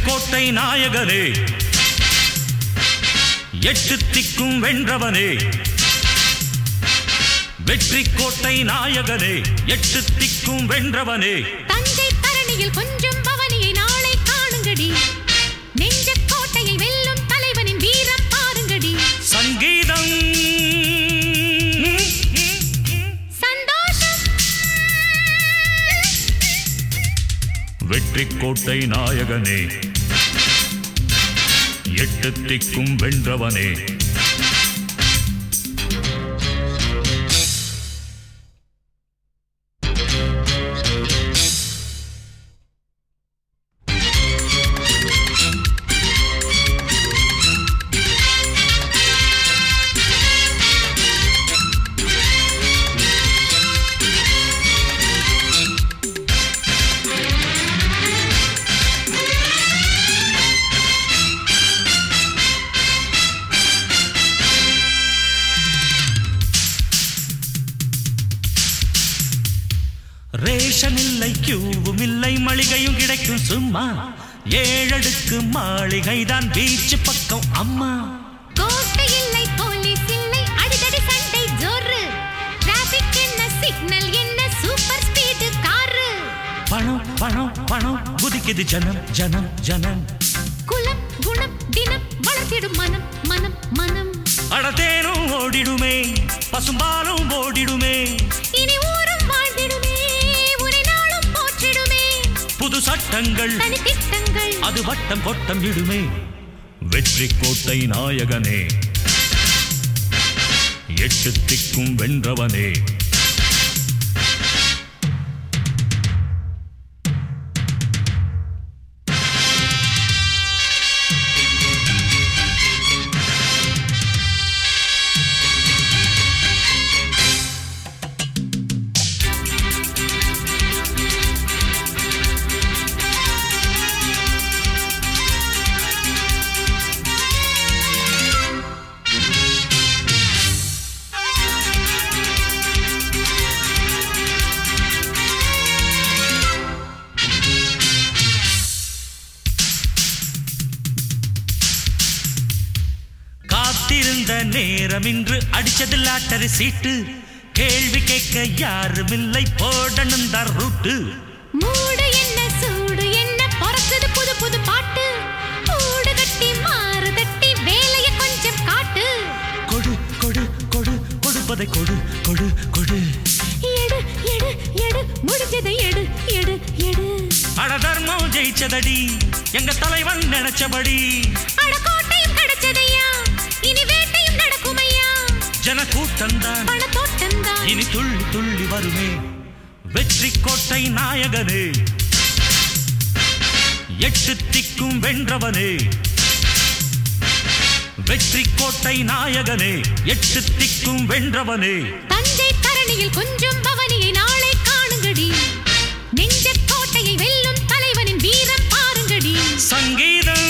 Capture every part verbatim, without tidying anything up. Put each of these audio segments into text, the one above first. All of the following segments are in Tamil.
கோட்டை நாயகனே, எட்டு திக்கும் வென்றவனே. வெற்றி கோட்டை நாயகனே, எட்டு திக்கும் வென்றவனே. தஞ்சை தரணியில் கொஞ்சம் பவனியை நாளை காணுங்கடி. நெஞ்ச கோட்டையை வெல்லும் தலைவனின் வீரம் பாருங்கடி. சங்கீதம் சந்தோஷம். வெற்றி கோட்டை நாயகனே, எட்டு திக்கும் வென்றவனே. ரேஷன் இல்லை, கியூவும் இல்லை, மளிகையும் கிடைக்கும் சும்மா. ஏழடுக்கு மாளிகைதான் பீச் பக்கம் அம்மா. கோட்டை இல்லை, போலீஸ் இல்லை, அடிதடி சண்டை ஜோரு. டிராபிக் என்ன, சிக்னல் என்ன, சூப்பர் ஸ்பீடு காரு. பணம் பணம் பணம் குதிக்குது ஜனம் ஜனம் ஜனம். குலம் குணம் தினம் வளர்த்திடும் மனம் மனம் மனம். அடத்தேனும் ஓடிடுமே, பசும்பாலும் ஓடிடுமே. இனி ஊரும் வாழ்ந்திடுமே, உரை நாளும் போற்றிடுமே. புது சட்டங்கள் தனி திட்டங்கள் அது வட்டம் கொட்டம் விடுமே. வெற்றி கோட்டை நாயகனே, எட்டு திக்கும் வென்றவனே. காத்திருந்த நேரம் இன்று அடிச்சது லாட்டரி சீட்டு. கேள்வி கேட்க யாரும் இல்லை, போடணும் தான் ரூட்டு. மூடு என்ன சூடு என்ன, பொறக்குது புது புது பாட்டு. கூடு கட்டி மாறு தட்டி வேலைய கொஞ்சம் காட்டு. கொடு கொடு கொடு கொடுப்பதை கொடு கொடு கொடு. எடு எடு எடு முடிஞ்சதை எடு எடு எடு. அட தர்மம் ஜெயிச்சதடி, எங்க தலைவன் நினைச்சபடி. அட கோட்டையும் கிடைச்சதையா, இனி வேட்டையும் நடக்குமையா. ஜன கூட்டம்தான் பண தோட்டம்தான் இனி துள்ளி துள்ளி வருமே. வெற்றி கோட்டை நாயகனே, எட்டு திக்கும் வென்றவனே. வெற்றி கோட்டை நாயகனே, எட்டு திக்கும் வென்றவனே. தஞ்சை தரணியில் கொஞ்சம் பவனியை நாளை காணுங்கடி. நெஞ்ச கோட்டையை வெல்லும் தலைவனின் வீரம் பாருங்கடி. சங்கீதம்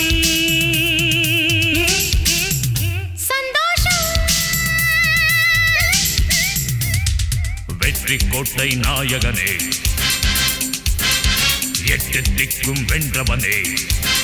சந்தோஷம். வெற்றி கோட்டை நாயகனே, எட்டு திக்கும் வென்றவனே.